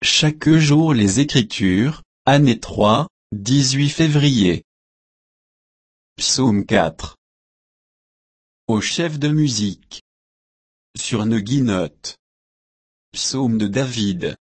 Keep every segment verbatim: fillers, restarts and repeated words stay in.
Chaque jour les Écritures, année trois, dix-huit février. Psaume quatre. Au chef de musique. Sur une guinotte. Psaume de David.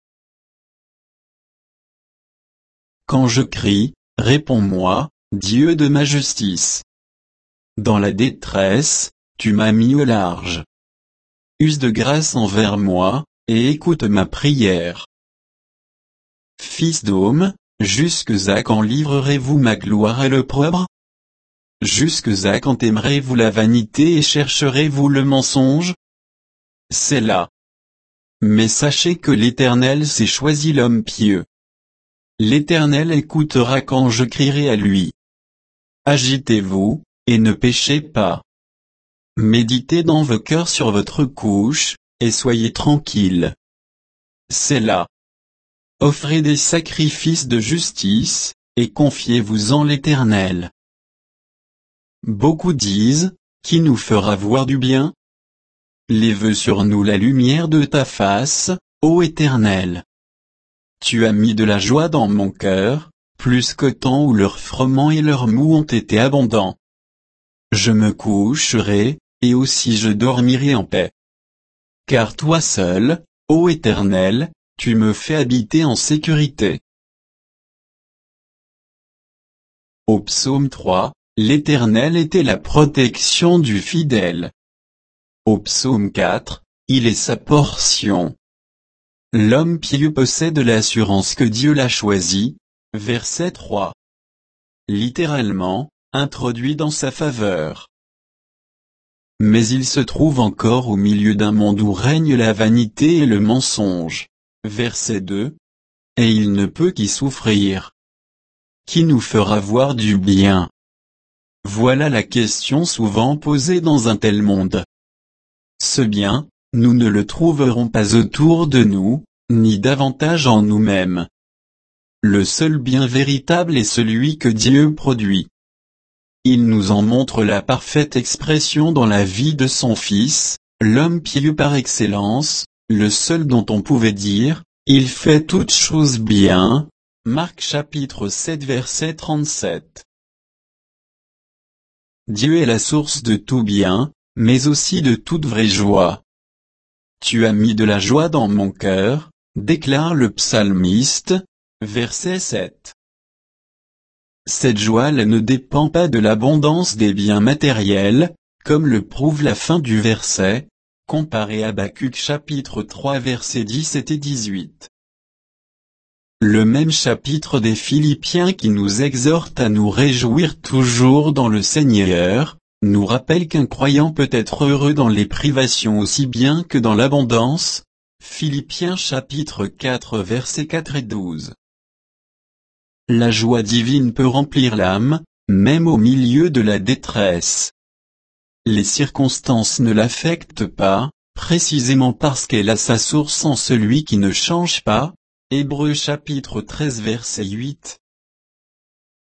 Quand je crie, réponds-moi, Dieu de ma justice. Dans la détresse, tu m'as mis au large. Use de grâce envers moi, et écoute ma prière. Fils d'homme, jusque-à quand livrerez-vous ma gloire et l'opprobre? Jusque-à quand aimerez-vous la vanité et chercherez-vous le mensonge? C'est là. Mais sachez que l'Éternel s'est choisi l'homme pieux. L'Éternel écoutera quand je crierai à lui. Agitez-vous, et ne péchez pas. Méditez dans vos cœurs sur votre couche, et soyez tranquilles. C'est là. Offrez des sacrifices de justice, et confiez-vous en l'Éternel. Beaucoup disent, qui nous fera voir du bien? Lève sur nous la lumière de ta face, ô Éternel. Tu as mis de la joie dans mon cœur, plus qu'au temps où leur froment et leur mou ont été abondants. Je me coucherai, et aussi je dormirai en paix. Car toi seul, ô Éternel, tu me fais habiter en sécurité. Au psaume trois, l'Éternel était la protection du fidèle. Au psaume quatre, il est sa portion. L'homme pieux possède l'assurance que Dieu l'a choisi, verset trois. Littéralement, introduit dans sa faveur. Mais il se trouve encore au milieu d'un monde où règne la vanité et le mensonge. Verset deux. Et il ne peut qu'y souffrir. Qui nous fera voir du bien? Voilà la question souvent posée dans un tel monde. Ce bien, nous ne le trouverons pas autour de nous, ni davantage en nous-mêmes. Le seul bien véritable est celui que Dieu produit. Il nous en montre la parfaite expression dans la vie de son Fils, l'homme pieux par excellence, le seul dont on pouvait dire, il fait toutes choses bien. Marc chapitre sept verset trente-sept. Dieu est la source de tout bien, mais aussi de toute vraie joie. Tu as mis de la joie dans mon cœur, déclare le psalmiste, verset sept. Cette joie ne dépend pas de l'abondance des biens matériels, comme le prouve la fin du verset, comparé à Habacuc chapitre trois versets dix-sept et dix-huit. Le même chapitre des Philippiens qui nous exhorte à nous réjouir toujours dans le Seigneur, nous rappelle qu'un croyant peut être heureux dans les privations aussi bien que dans l'abondance. Philippiens chapitre quatre versets quatre et douze. La joie divine peut remplir l'âme, même au milieu de la détresse. Les circonstances ne l'affectent pas, précisément parce qu'elle a sa source en celui qui ne change pas. Hébreux chapitre treize verset huit.